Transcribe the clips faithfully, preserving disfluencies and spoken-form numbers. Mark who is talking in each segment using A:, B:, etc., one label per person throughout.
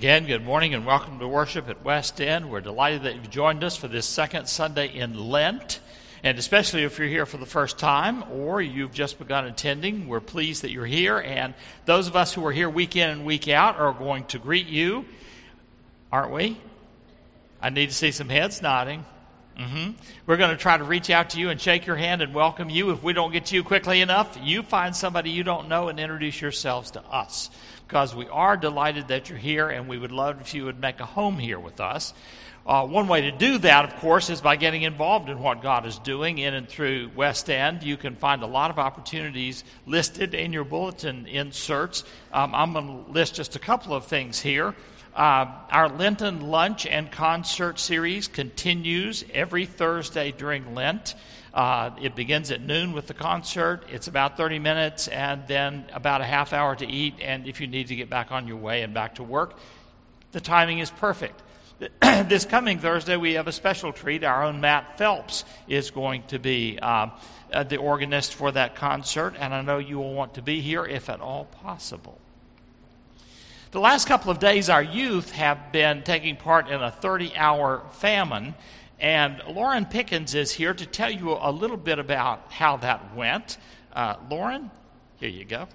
A: Again, good morning and welcome to worship at West End. We're delighted that you've joined us for this second Sunday in Lent. And especially if you're here for the first time or you've just begun attending, we're pleased that you're here. And those of us who are here week in and week out are going to greet you, aren't we? I need to see some heads nodding. Mm-hmm. We're going to try to reach out to you and shake your hand and welcome you. If we don't get to you quickly enough, you find somebody you don't know and introduce yourselves to us, because we are delighted that you're here and we would love if you would make a home here with us. Uh, one way to do that, of course, is by getting involved in what God is doing in and through West End. You can find a lot of opportunities listed in your bulletin inserts. Um, I'm going to list just a couple of things here. Uh, our Lenten lunch and concert series continues every Thursday during Lent. Uh, it begins at noon with the concert. It's about thirty minutes and then about a half hour to eat. And if you need to get back on your way and back to work, the timing is perfect. This coming Thursday, we have a special treat. Our own Matt Phelps is going to be uh, uh, the organist for that concert. And I know you will want to be here if at all possible. The last couple of days, our youth have been taking part in a thirty-hour famine, and Lauren Pickens is here to tell you a little bit about how that went. Uh, Lauren, here you go.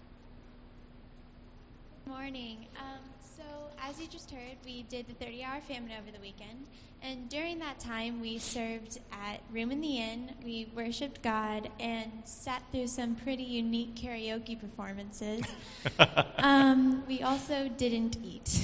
B: Good morning. Um, so, as you just heard, we did the thirty-hour famine over the weekend, and during that time, we served at Room in the Inn, we worshiped God, and sat through some pretty unique karaoke performances. um, we also didn't eat.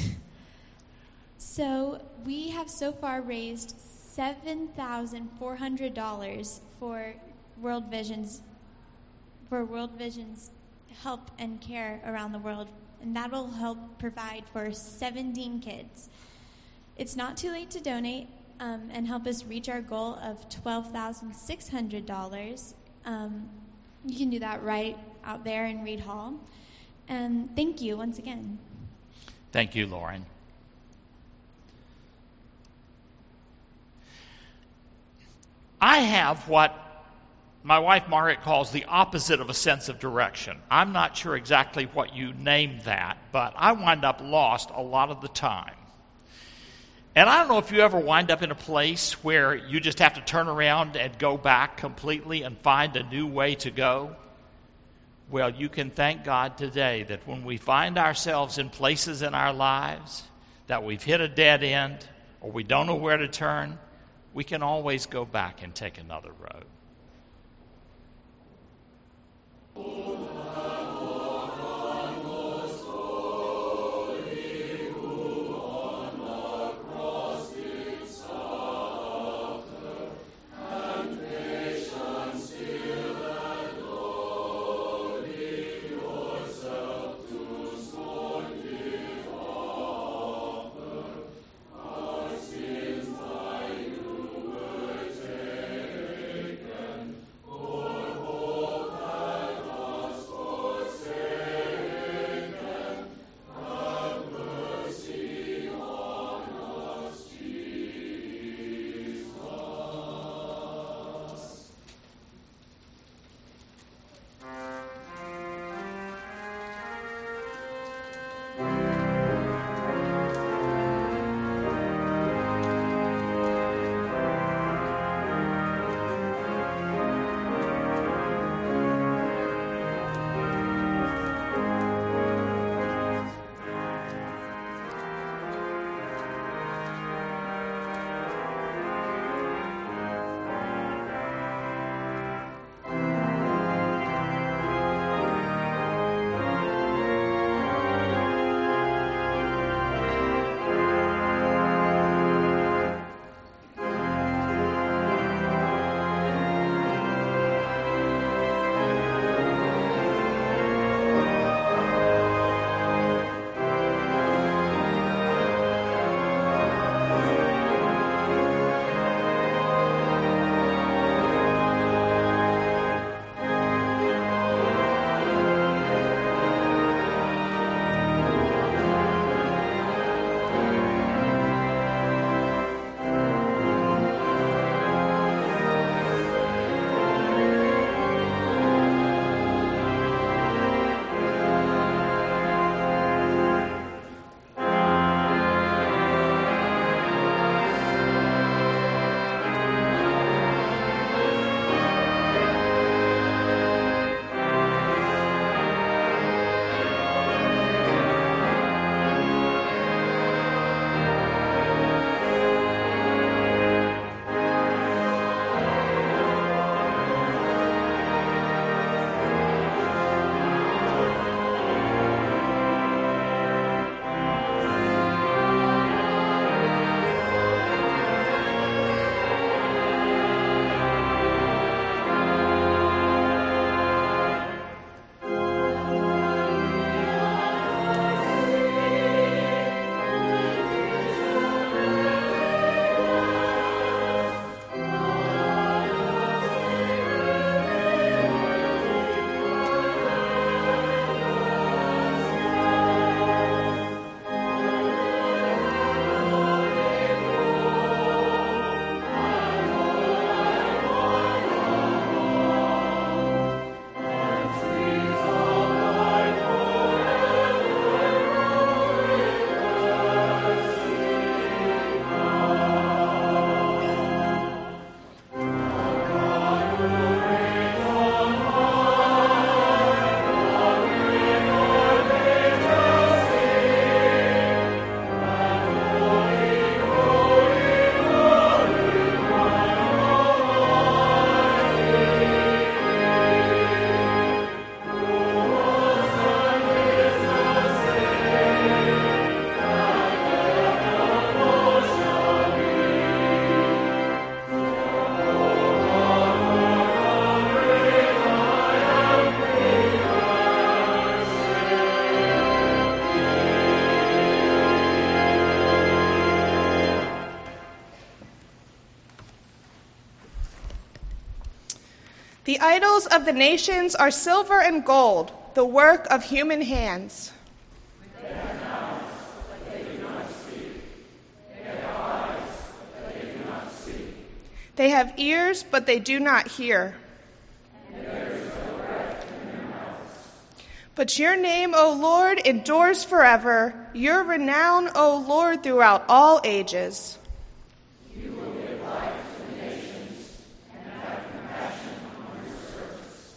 B: So, we have so far raised seven thousand four hundred dollars for World Vision's for World Vision's help and care around the world, and that will help provide for seventeen kids. It's not too late to donate um, and help us reach our goal of twelve thousand six hundred dollars. Um, you can do that right out there in Reed Hall. And thank you once again.
A: Thank you, Lauren. I have what my wife Margaret calls the opposite of a sense of direction. I'm not sure exactly what you named that, but I wind up lost a lot of the time. And I don't know if you ever wind up in a place where you just have to turn around and go back completely and find a new way to go. Well, you can thank God today that when we find ourselves in places in our lives that we've hit a dead end or we don't know where to turn, we can always go back and take another road.
C: The idols of the nations are silver and gold, the work of human hands.
D: They have mouths, but they do not speak. They have eyes, but they do not see.
C: They have ears, but they do not hear.
D: And there is no breath in their mouths.
C: But your name, O Lord, endures forever, your renown, O Lord, throughout all ages.
D: You will give life to the nations and have compassion on your servants.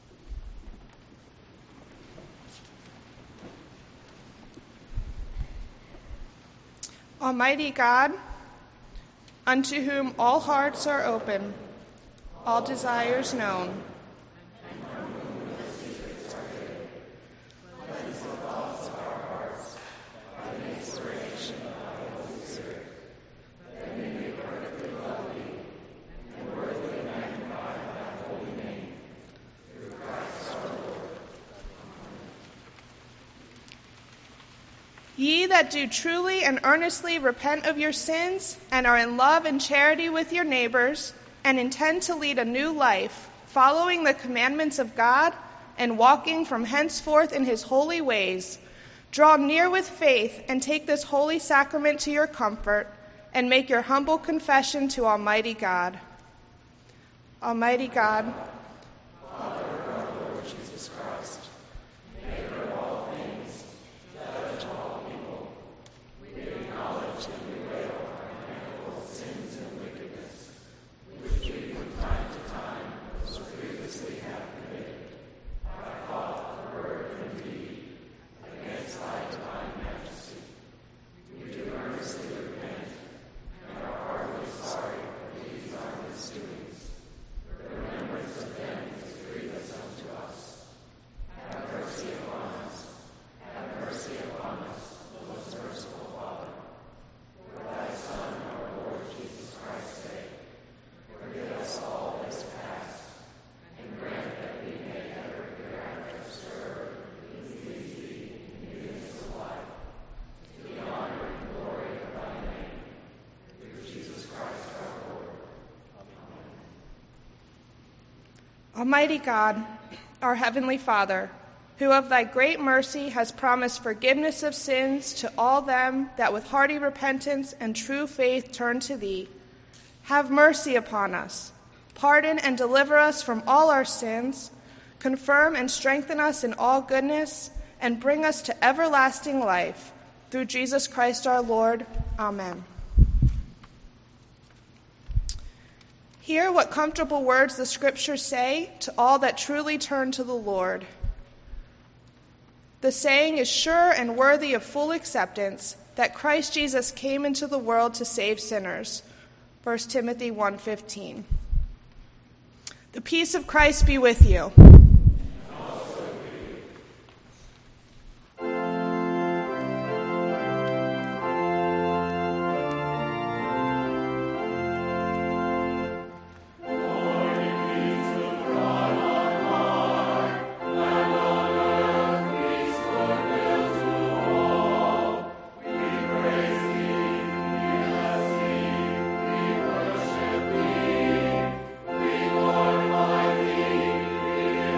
C: Almighty God, unto whom all hearts are open, all desires known, ye that do truly and earnestly repent of your sins and are in love and charity with your neighbors and intend to lead a new life, following the commandments of God and walking from henceforth in his holy ways, draw near with faith and take this holy sacrament to your comfort and make your humble confession to Almighty God. Almighty God,
D: Father of our Lord Jesus Christ, maker of all things, judge of all people, we acknowledge and bewail our manifold sins and wickedness, which we from time to time so grievously have committed, by thought, word, and deed, against thy divine majesty. We do earnestly repent, and are heartily sorry for these our misdoings. The remembrance of them is grievous unto us. Have mercy upon us. Have mercy upon us, most merciful Father. For thy Son, our Lord Jesus Christ's sake, forgive us all this past, and grant that we may ever hereafter serve and please thee in newness of life, to the honor and glory of thy name, through Jesus Christ our Lord. Amen.
C: Almighty God, our heavenly Father, who of thy great mercy has promised forgiveness of sins to all them that with hearty repentance and true faith turn to thee, have mercy upon us, pardon and deliver us from all our sins, confirm and strengthen us in all goodness, and bring us to everlasting life. Through Jesus Christ our Lord. Amen. Hear what comfortable words the Scriptures say to all that truly turn to the Lord. The saying is sure and worthy of full acceptance, that Christ Jesus came into the world to save sinners. First Timothy one fifteen. The peace of Christ be with you.
D: We glorify thee, we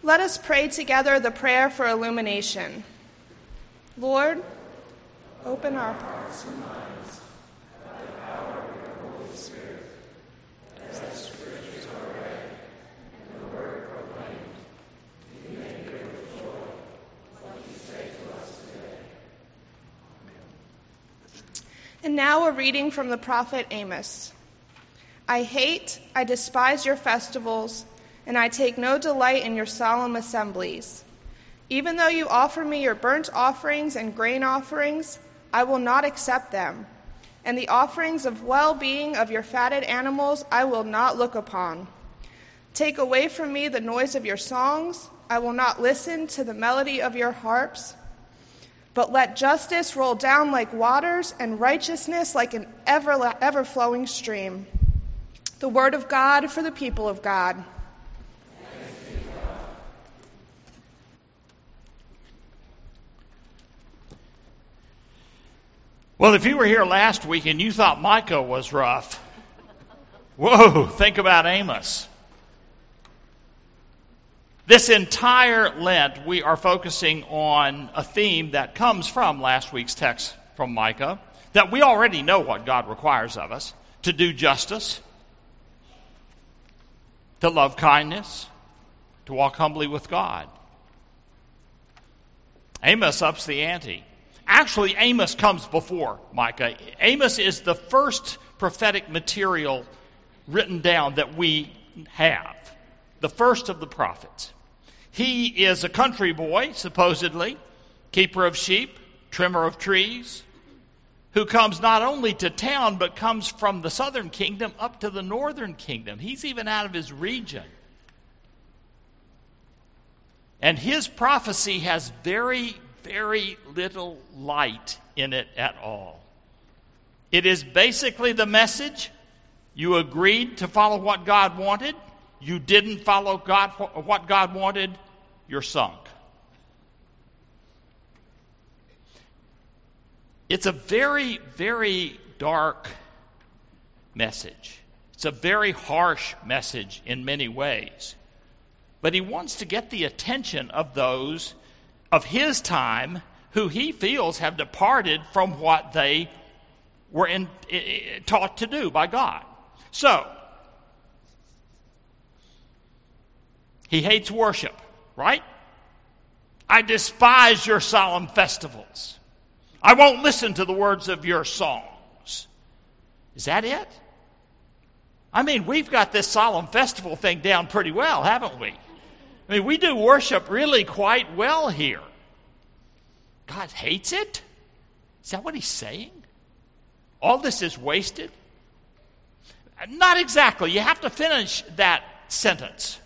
C: Let us pray together the prayer for illumination. Lord, open our hearts and minds by the power of your Holy Spirit, as the Scriptures are read and the word proclaimed, we may hear with joy what you say to us today. Amen. And now a reading from the prophet Amos. I hate, I despise your festivals, and I take no delight in your solemn assemblies. Even though you offer me your burnt offerings and grain offerings, I will not accept them. And the offerings of well-being of your fatted animals I will not look upon. Take away from me the noise of your songs. I will not listen to the melody of your harps. But let justice roll down like waters and righteousness like an ever, ever-flowing stream. The word of God for the people of God.
A: Well, if you were here last week and you thought Micah was rough, whoa, think about Amos. This entire Lent, we are focusing on a theme that comes from last week's text from Micah, that we already know what God requires of us: to do justice, to love kindness, to walk humbly with God. Amos ups the ante. Actually, Amos comes before Micah. Amos is the first prophetic material written down that we have, the first of the prophets. He is a country boy, supposedly, keeper of sheep, trimmer of trees, who comes not only to town, but comes from the southern kingdom up to the northern kingdom. He's even out of his region. And his prophecy has very, very little light in it at all. It is basically the message: you agreed to follow what God wanted, you didn't follow God, what God wanted, you're sunk. It's a very, very dark message. It's a very harsh message in many ways. But he wants to get the attention of those of his time who he feels have departed from what they were in, in, taught to do by God. So, he hates worship, right? I despise your solemn festivals. I won't listen to the words of your songs. Is that it? I mean, we've got this solemn festival thing down pretty well, haven't we? I mean, we do worship really quite well here. God hates it? Is that what he's saying? All this is wasted? Not exactly. You have to finish that sentence.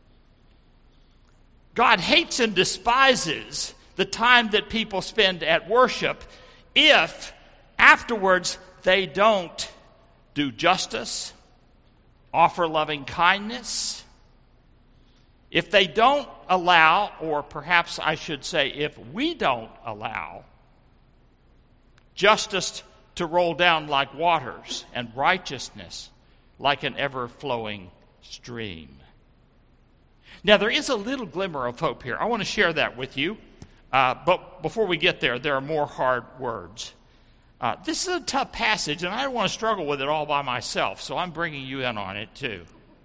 A: God hates and despises the time that people spend at worship if afterwards they don't do justice, offer loving kindness, if they don't allow, or perhaps I should say if we don't allow, justice to roll down like waters and righteousness like an ever-flowing stream. Now, there is a little glimmer of hope here. I want to share that with you. Uh, but before we get there, there are more hard words. Uh, this is a tough passage, and I don't want to struggle with it all by myself, so I'm bringing you in on it too.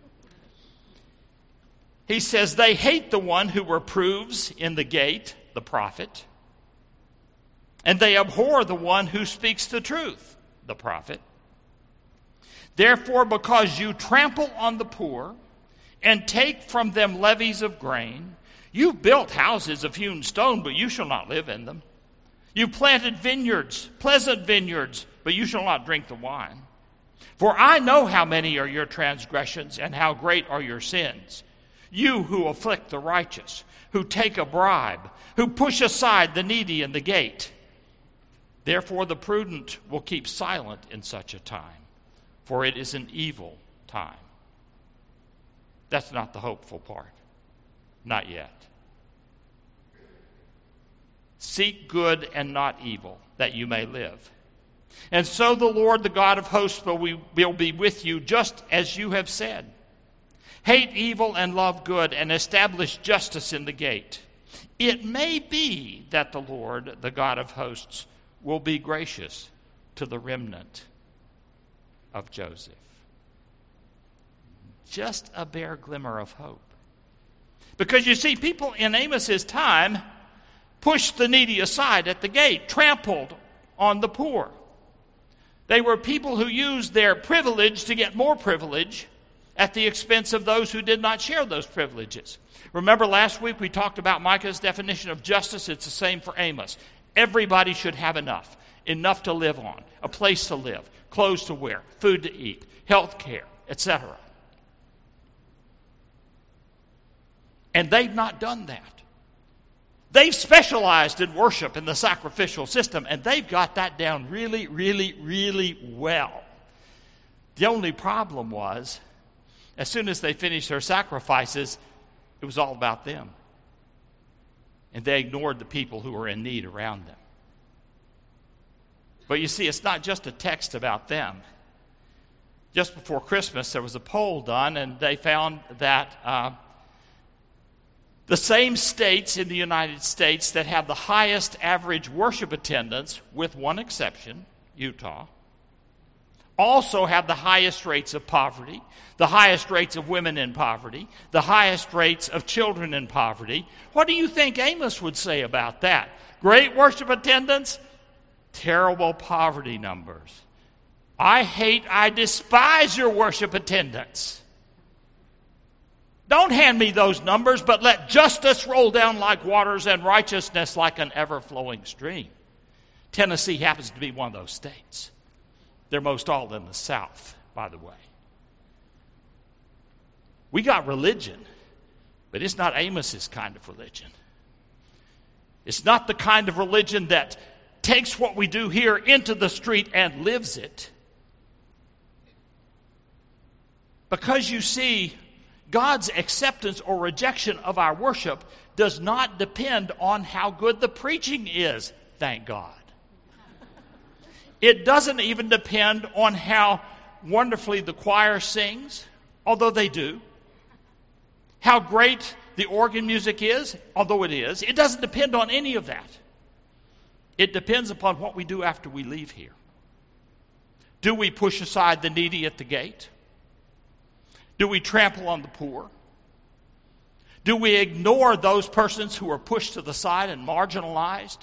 A: He says, they hate the one who reproves in the gate, the prophet, and they abhor the one who speaks the truth, the prophet. Therefore, because you trample on the poor and take from them levies of grain, you've built houses of hewn stone, but you shall not live in them. You planted vineyards, pleasant vineyards, but you shall not drink the wine. For I know how many are your transgressions and how great are your sins. You who afflict the righteous, who take a bribe, who push aside the needy in the gate. Therefore the prudent will keep silent in such a time, for it is an evil time. That's not the hopeful part. Not yet. Seek good and not evil, that you may live. And so the Lord, the God of hosts, will be with you just as you have said. hate evil and love good, and establish justice in the gate. It may be that the Lord, the God of hosts, will be gracious to the remnant of Joseph. Just a bare glimmer of hope. Because you see, people in Amos's time pushed the needy aside at the gate, trampled on the poor. They were people who used their privilege to get more privilege at the expense of those who did not share those privileges. Remember last week we talked about Micah's definition of justice? It's the same for Amos. Everybody should have enough. Enough to live on, a place to live, clothes to wear, food to eat, health care, et cetera. And they've not done that. They've specialized in worship in the sacrificial system, and they've got that down really, really, really well. The only problem was, as soon as they finished their sacrifices, it was all about them. And they ignored the people who were in need around them. But you see, it's not just a text about them. Just before Christmas, there was a poll done, and they found that uh, the same states in the United States that have the highest average worship attendance, with one exception, Utah, also have the highest rates of poverty, the highest rates of women in poverty, the highest rates of children in poverty. What do you think Amos would say about that? Great worship attendance, terrible poverty numbers. I hate, I despise your worship attendance. Don't hand me those numbers, but let justice roll down like waters and righteousness like an ever-flowing stream. Tennessee happens to be one of those states. They're most all in the South, by the way. We got religion, but it's not Amos's kind of religion. It's not the kind of religion that takes what we do here into the street and lives it. Because you see, God's acceptance or rejection of our worship does not depend on how good the preaching is, thank God. It doesn't even depend on how wonderfully the choir sings, although they do. How great the organ music is, although it is. It doesn't depend on any of that. It depends upon what we do after we leave here. Do we push aside the needy at the gate? Do we trample on the poor? Do we ignore those persons who are pushed to the side and marginalized?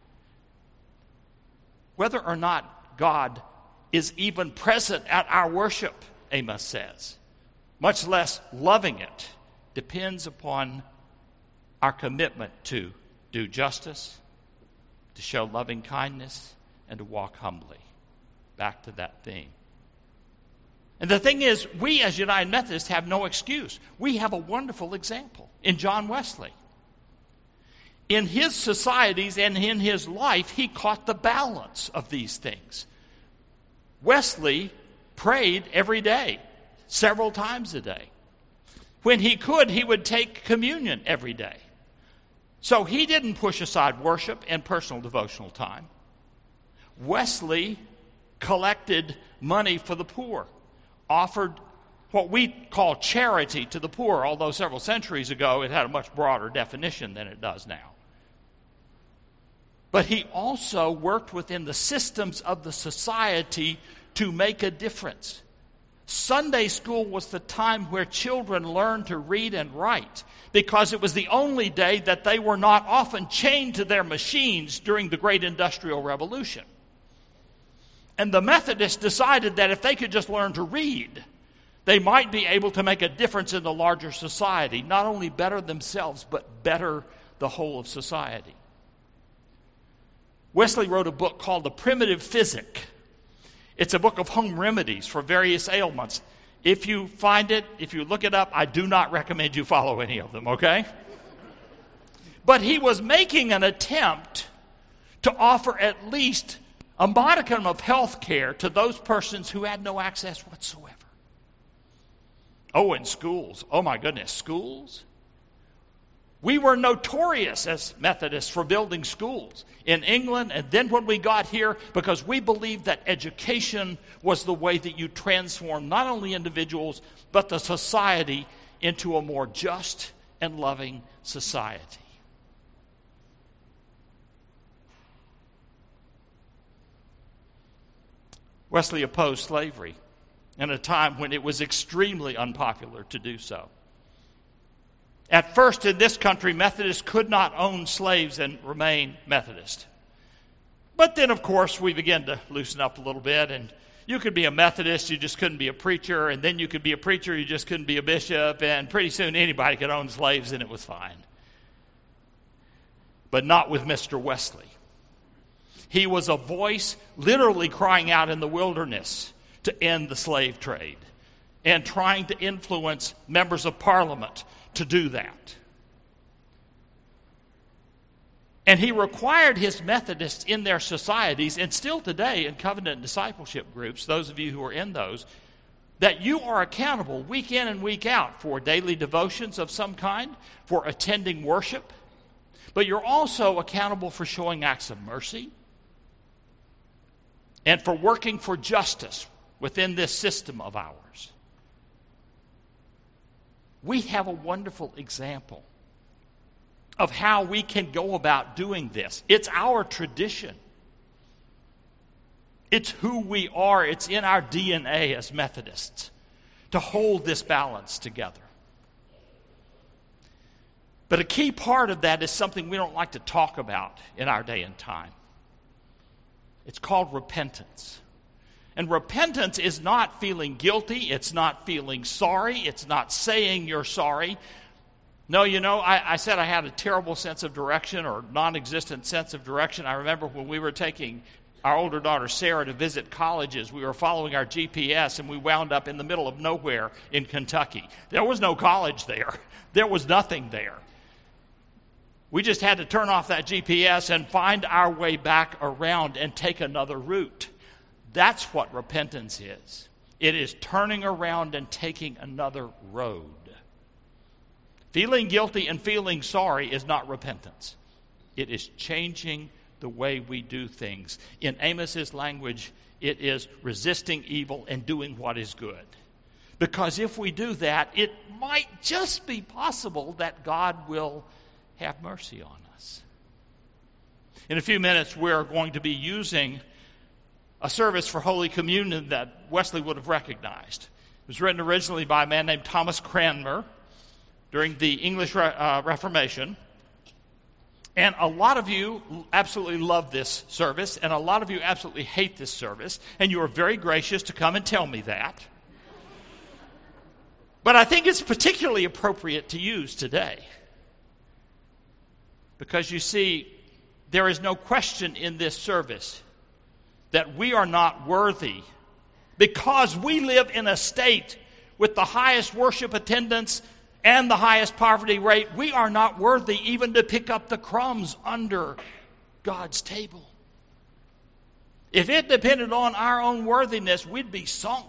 A: Whether or not God is even present at our worship, Amos says, much less loving it, depends upon our commitment to do justice, to show loving kindness, and to walk humbly. Back to that theme. And the thing is, we as United Methodists have no excuse. We have a wonderful example in John Wesley. In his societies and in his life, he caught the balance of these things. Wesley prayed every day, several times a day. When he could, he would take communion every day. So he didn't push aside worship and personal devotional time. Wesley collected money for the poor, offered what we call charity to the poor, although several centuries ago it had a much broader definition than it does now. But he also worked within the systems of the society to make a difference. Sunday school was the time where children learned to read and write, because it was the only day that they were not often chained to their machines during the great Industrial Revolution. And the Methodists decided that if they could just learn to read, they might be able to make a difference in the larger society, not only better themselves, but better the whole of society. Wesley wrote a book called The Primitive Physic. It's a book of home remedies for various ailments. If you find it, if you look it up, I do not recommend you follow any of them, okay? But he was making an attempt to offer at least a modicum of health care to those persons who had no access whatsoever. Oh, and schools. Oh, my goodness, schools? We were notorious as Methodists for building schools in England and then when we got here, because we believed that education was the way that you transform not only individuals but the society into a more just and loving society. Wesley opposed slavery in a time when it was extremely unpopular to do so. At first in this country, Methodists could not own slaves and remain Methodist. But then, of course, we began to loosen up a little bit, and you could be a Methodist, you just couldn't be a preacher, and then you could be a preacher, you just couldn't be a bishop, and pretty soon anybody could own slaves, and it was fine. But not with Mister Wesley. He was a voice literally crying out in the wilderness to end the slave trade and trying to influence members of Parliament to do that. And he required his Methodists in their societies, and still today in covenant discipleship groups, those of you who are in those, that you are accountable week in and week out for daily devotions of some kind, for attending worship, but you're also accountable for showing acts of mercy and for working for justice within this system of ours. We have a wonderful example of how we can go about doing this. It's our tradition. It's who we are. It's in our D N A as Methodists to hold this balance together. But a key part of that is something we don't like to talk about in our day and time. It's called repentance. And repentance is not feeling guilty. It's not feeling sorry. It's not saying you're sorry. No, you know, I, I said I had a terrible sense of direction or non-existent sense of direction. I remember when we were taking our older daughter Sarah to visit colleges, we were following our G P S and we wound up in the middle of nowhere in Kentucky. There was no college there. There was nothing there. We just had to turn off that G P S and find our way back around and take another route. That's what repentance is. It is turning around and taking another road. Feeling guilty and feeling sorry is not repentance. It is changing the way we do things. In Amos's language, it is resisting evil and doing what is good. Because if we do that, it might just be possible that God will have mercy on us. In a few minutes, we're going to be using a service for Holy Communion that Wesley would have recognized. It was written originally by a man named Thomas Cranmer during the English uh, Reformation. And a lot of you absolutely love this service, and a lot of you absolutely hate this service, and you are very gracious to come and tell me that. But I think it's particularly appropriate to use today. Because you see, there is no question in this service that we are not worthy because we live in a state with the highest worship attendance and the highest poverty rate. We are not worthy even to pick up the crumbs under God's table. If it depended on our own worthiness, we'd be sunk.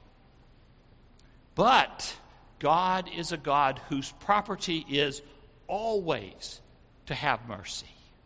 A: But God is a God whose property is always to have mercy.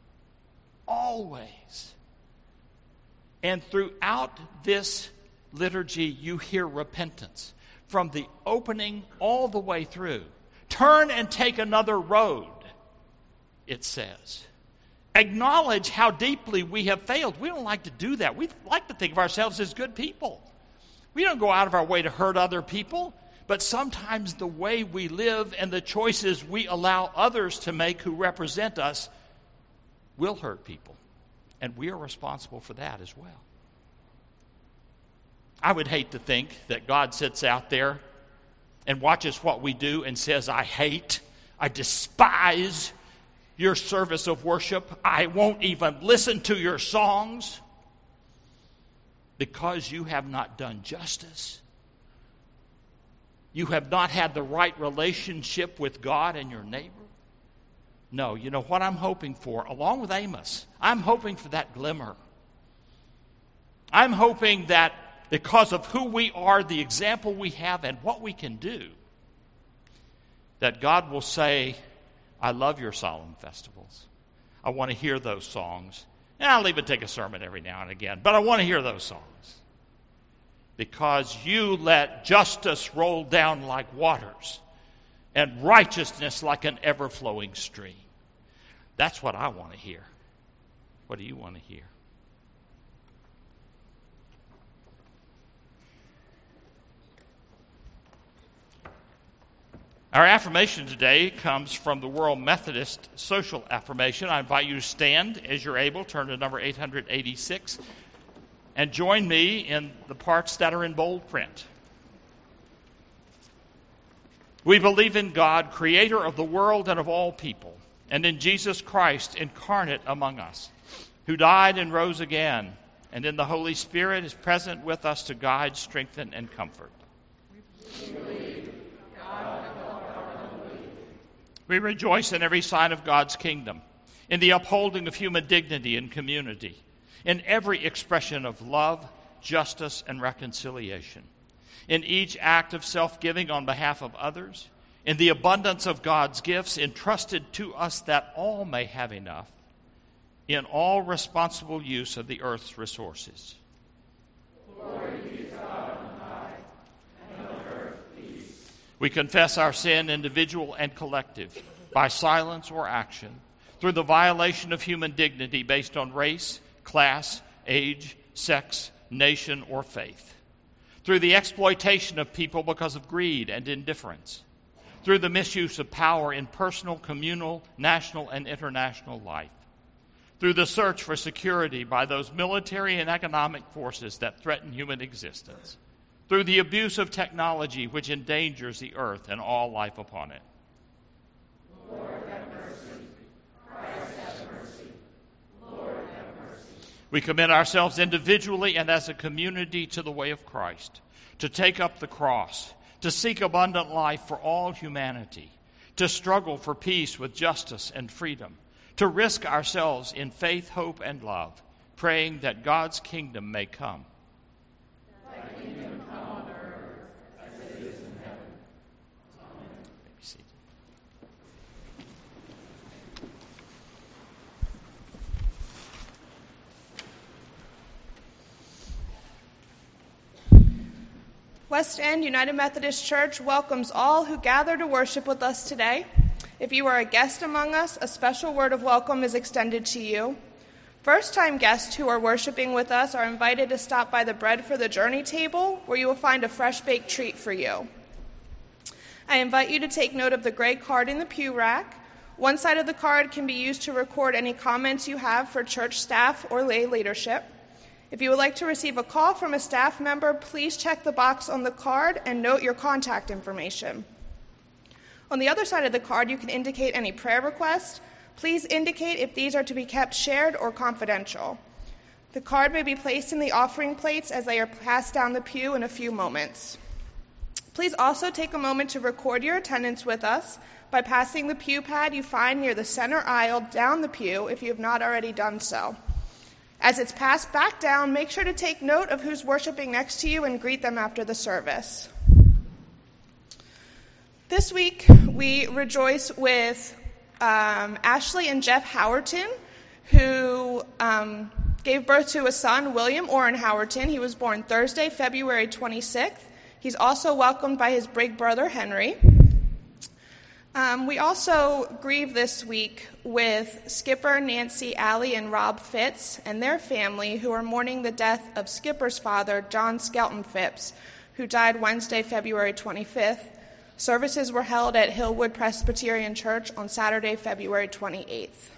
A: Always. And throughout this liturgy, you hear repentance. From the opening all the way through. Turn and take another road, it says. Acknowledge how deeply we have failed. We don't like to do that. We like to think of ourselves as good people. We don't go out of our way to hurt other people, but sometimes the way we live and the choices we allow others to make who represent us will hurt people. And we are responsible for that as well. I would hate to think that God sits out there and watches what we do and says, I hate, I despise your service of worship. I won't even listen to your songs because you have not done justice. You have not had the right relationship with God and your neighbor. No, you know what I'm hoping for, along with Amos, I'm hoping for that glimmer. I'm hoping that because of who we are, the example we have, and what we can do, that God will say, I love your solemn festivals. I want to hear those songs. And I'll even take a sermon every now and again, but I want to hear those songs. Because you let justice roll down like waters, and righteousness like an ever-flowing stream. That's what I want to hear. What do you want to hear? Our affirmation today comes from the World Methodist Social Affirmation. I invite you to stand as you're able, turn to number eight hundred eighty-six, and join me in the parts that are in bold print. We believe in God, creator of the world and of all people, and in Jesus Christ, incarnate among us, who died and rose again, and in the Holy Spirit is present with us to guide, strengthen, and comfort. We believe God. We rejoice in every sign of God's kingdom, in the upholding of human dignity and community, in every expression of love, justice, and reconciliation, in each act of self-giving on behalf of others, in the abundance of God's gifts entrusted to us that all may have enough, in all responsible use of the earth's resources. Glory be to God on high, and on earth peace. We confess our sin, individual and collective, by silence or action, through the violation of human dignity based on race, class, age, sex, nation, or faith, through the exploitation of people because of greed and indifference, through the misuse of power in personal, communal, national, and international life, through the search for security by those military and economic forces that threaten human existence, through the abuse of technology which endangers the earth and all life upon it. Lord, have mercy. Christ, have mercy. Lord, have mercy. We commit ourselves individually and as a community to the way of Christ, to take up the cross, to seek abundant life for all humanity, to struggle for peace with justice and freedom, to risk ourselves in faith, hope, and love, praying that God's kingdom may come. Thy kingdom come on earth as it is in heaven. Amen. Be seated.
C: West End United Methodist Church welcomes all who gather to worship with us today. If you are a guest among us, a special word of welcome is extended to you. First-time guests who are worshiping with us are invited to stop by the Bread for the Journey table, where you will find a fresh-baked treat for you. I invite you to take note of the gray card in the pew rack. One side of the card can be used to record any comments you have for church staff or lay leadership. If you would like to receive a call from a staff member, please check the box on the card and note your contact information. On the other side of the card, you can indicate any prayer requests. Please indicate if these are to be kept shared or confidential. The card may be placed in the offering plates as they are passed down the pew in a few moments. Please also take a moment to record your attendance with us by passing the pew pad you find near the center aisle down the pew if you have not already done so. As it's passed back down, make sure to take note of who's worshiping next to you and greet them after the service. This week, we rejoice with um, Ashley and Jeff Howerton, who um, gave birth to a son, William Orrin Howerton. He was born Thursday, February twenty-sixth. He's also welcomed by his big brother, Henry. Um, we also grieve this week with Skipper, Nancy, Allie, and Rob Fitz and their family, who are mourning the death of Skipper's father, John Skelton Phipps, who died Wednesday, February twenty-fifth. Services were held at Hillwood Presbyterian Church on Saturday, February twenty-eighth.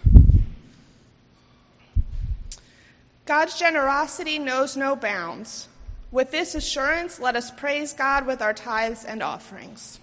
C: God's generosity knows no bounds. With this assurance, let us praise God with our tithes and offerings.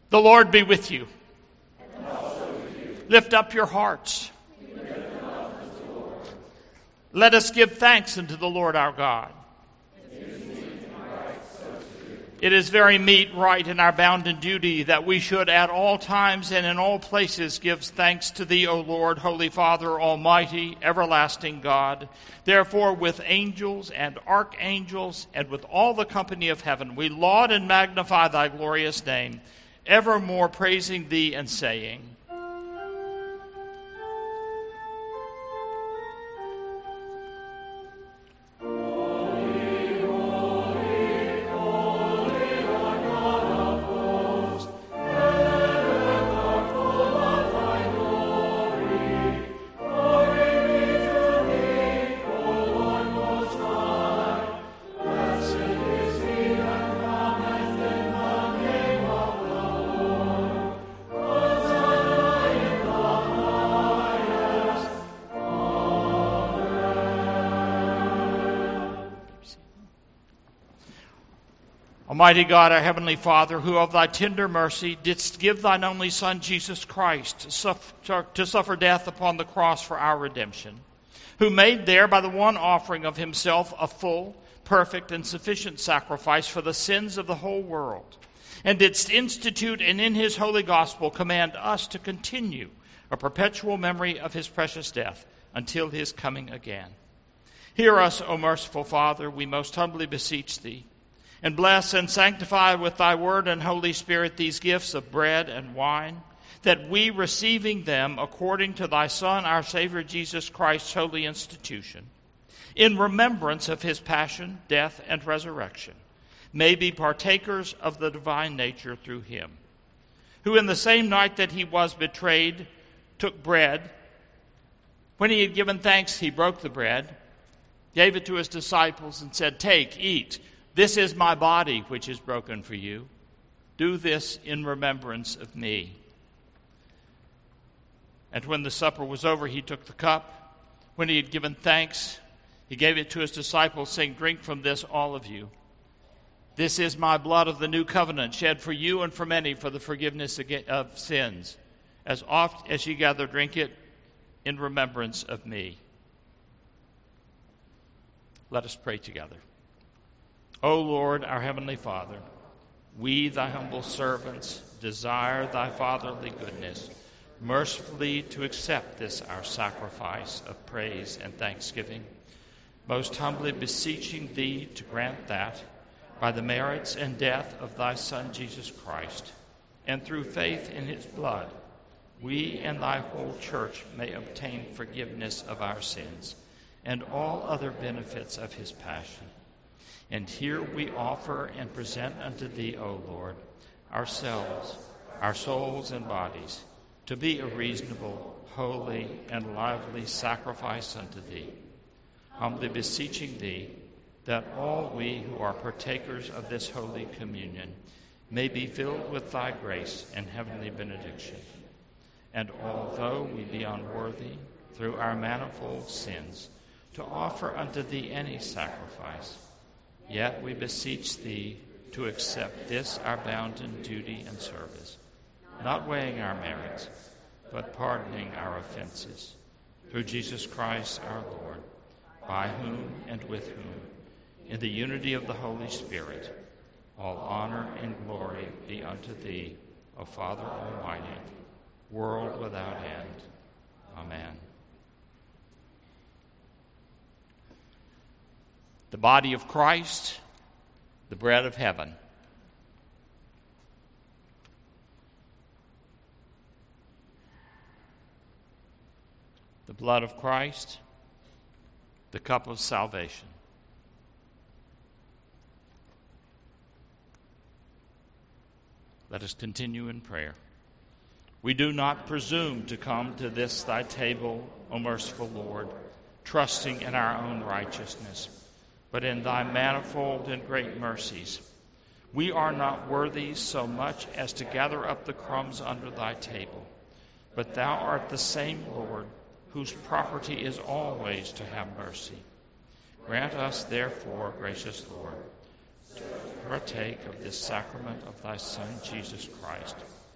A: The Lord be with you. And also with you. Lift up your hearts. We lift them up unto the Lord. Let us give thanks unto the Lord our God. It is very meet, right, and our bounden duty that we should at all times and in all places give thanks to thee, O Lord, Holy Father, Almighty, everlasting God. Therefore, with angels and archangels and with all the company of heaven, we laud and magnify thy glorious name, evermore praising thee and saying, Almighty God, our heavenly Father, who of thy tender mercy didst give thine only Son, Jesus Christ, to suffer, to suffer death upon the cross for our redemption, who made there by the one offering of himself a full, perfect, and sufficient sacrifice for the sins of the whole world, and didst institute and in his holy gospel command us to continue a perpetual memory of his precious death until his coming again. Hear us, O merciful Father, we most humbly beseech thee, and bless and sanctify with thy word and Holy Spirit these gifts of bread and wine, that we, receiving them according to thy Son, our Savior Jesus Christ's holy institution, in remembrance of his passion, death, and resurrection, may be partakers of the divine nature through him, who in the same night that he was betrayed took bread. When he had given thanks, he broke the bread, gave it to his disciples, and said, "Take, eat. This is my body, which is broken for you. Do this in remembrance of me." And when the supper was over, he took the cup. When he had given thanks, he gave it to his disciples, saying, "Drink from this, all of you. This is my blood of the new covenant, shed for you and for many for the forgiveness of sins. As oft as ye gather, drink it in remembrance of me." Let us pray together. O Lord, our heavenly Father, we, thy humble servants, desire thy fatherly goodness, mercifully to accept this our sacrifice of praise and thanksgiving, most humbly beseeching thee to grant that, by the merits and death of thy Son Jesus Christ, and through faith in his blood, we and thy whole church may obtain forgiveness of our sins and all other benefits of his passion. And here we offer and present unto thee, O Lord, ourselves, our souls and bodies, to be a reasonable, holy, and lively sacrifice unto thee, humbly beseeching thee that all we who are partakers of this holy communion may be filled with thy grace and heavenly benediction. And although we be unworthy, through our manifold sins, to offer unto thee any sacrifice, yet we beseech thee to accept this our bounden duty and service, not weighing our merits, but pardoning our offenses, through Jesus Christ our Lord, by whom and with whom, in the unity of the Holy Spirit, all honor and glory be unto thee, O Father Almighty, world without end. Amen. The body of Christ, the bread of heaven. The blood of Christ, the cup of salvation. Let us continue in prayer. We do not presume to come to this thy table, O merciful Lord, trusting in our own righteousness, but in thy manifold and great mercies. We are not worthy so much as to gather up the crumbs under thy table, but thou art the same Lord, whose property is always to have mercy. Grant us, therefore, gracious Lord, to partake of this sacrament of thy Son, Jesus Christ,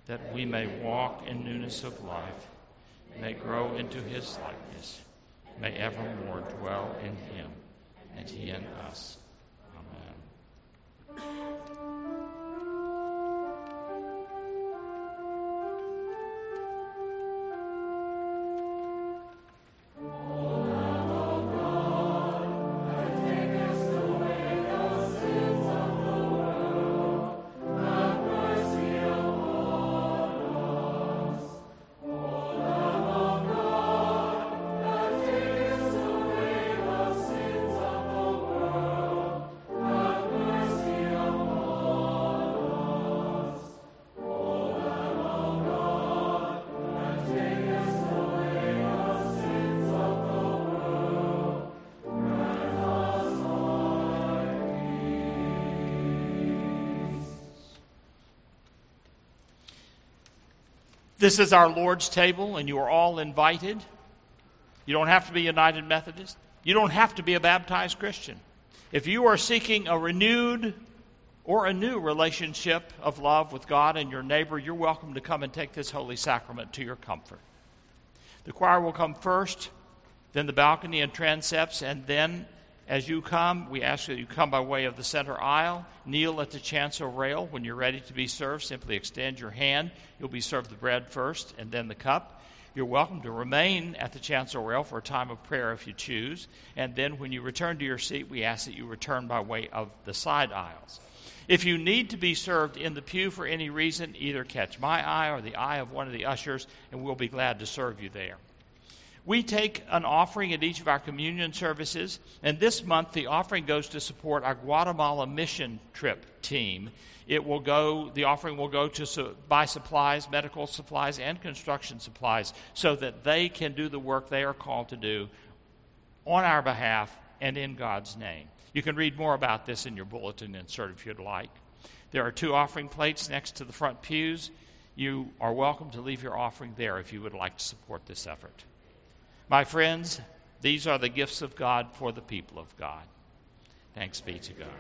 A: that we may walk in newness of life, may grow into his likeness, may evermore dwell in him, and he in us. Amen. This is our Lord's table, and you are all invited. You don't have to be United Methodist. You don't have to be a baptized Christian. If you are seeking a renewed or a new relationship of love with God and your neighbor, you're welcome to come and take this holy sacrament to your comfort. The choir will come first, then the balcony and transepts, and then as you come, we ask that you come by way of the center aisle, kneel at the chancel rail. When you're ready to be served, simply extend your hand. You'll be served the bread first and then the cup. You're welcome to remain at the chancel rail for a time of prayer if you choose. And then when you return to your seat, we ask that you return by way of the side aisles. If you need to be served in the pew for any reason, either catch my eye or the eye of one of the ushers, and we'll be glad to serve you there. We take an offering at each of our communion services, and this month the offering goes to support our Guatemala mission trip team. It will go, the offering will go to su- buy supplies, medical supplies, and construction supplies so that they can do the work they are called to do on our behalf and in God's name. You can read more about this in your bulletin insert if you'd like. There are two offering plates next to the front pews. You are welcome to leave your offering there if you would like to support this effort. My friends, these are the gifts of God for the people of God. Thanks be to God.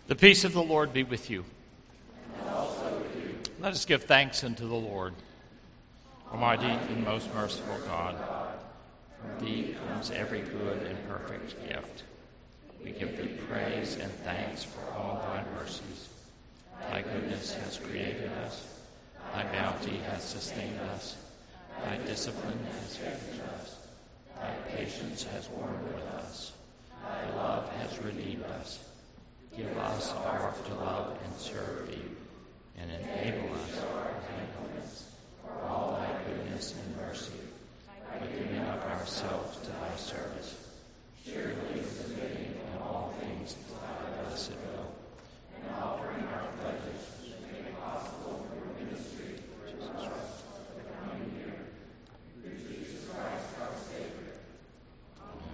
A: The peace of the Lord be with you.
D: And also with you.
A: Let us give thanks unto the Lord. Almighty and most merciful God, from thee comes every good and perfect gift. We give thee praise and thanks for all thy mercies. Thy goodness has created us. Thy bounty has sustained us. Thy discipline has favored us. Thy patience has borne with us. Thy love has redeemed us. Give us a heart to love and serve thee, and enable us with thankfulness for all thy goodness and mercy, by giving up ourselves to thy service, cheerfully submitting in all things to thy blessed will, and offering our pledges which make possible your ministry to Jesus Christ for the coming year. Through Jesus Christ our Savior. Amen.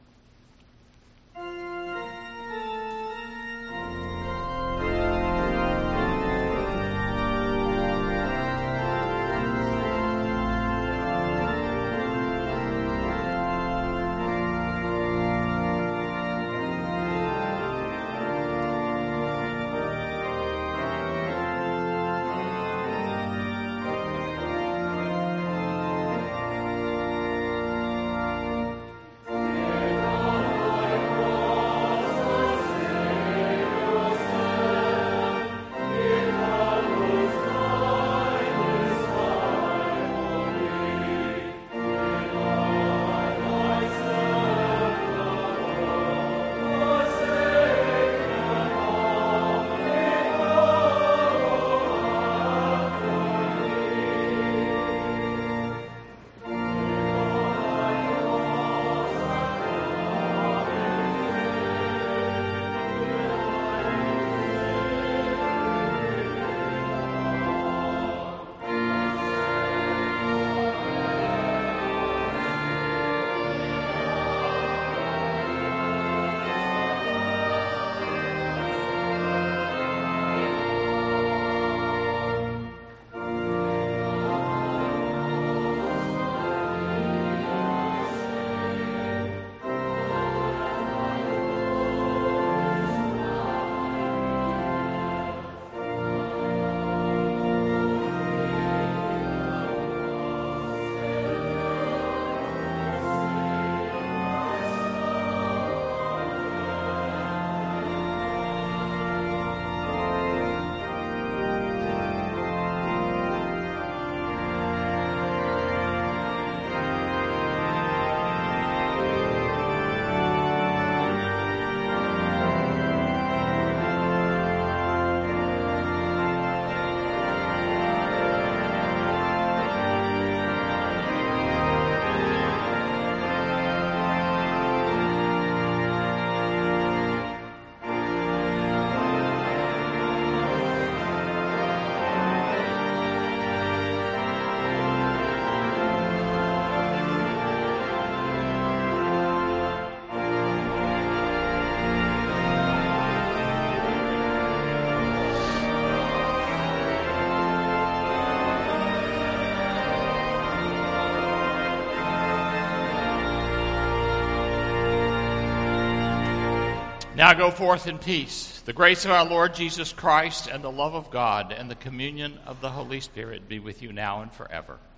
A: Now go forth in peace. The grace of our Lord Jesus Christ and the love of God and the communion of the Holy Spirit be with you now and forever.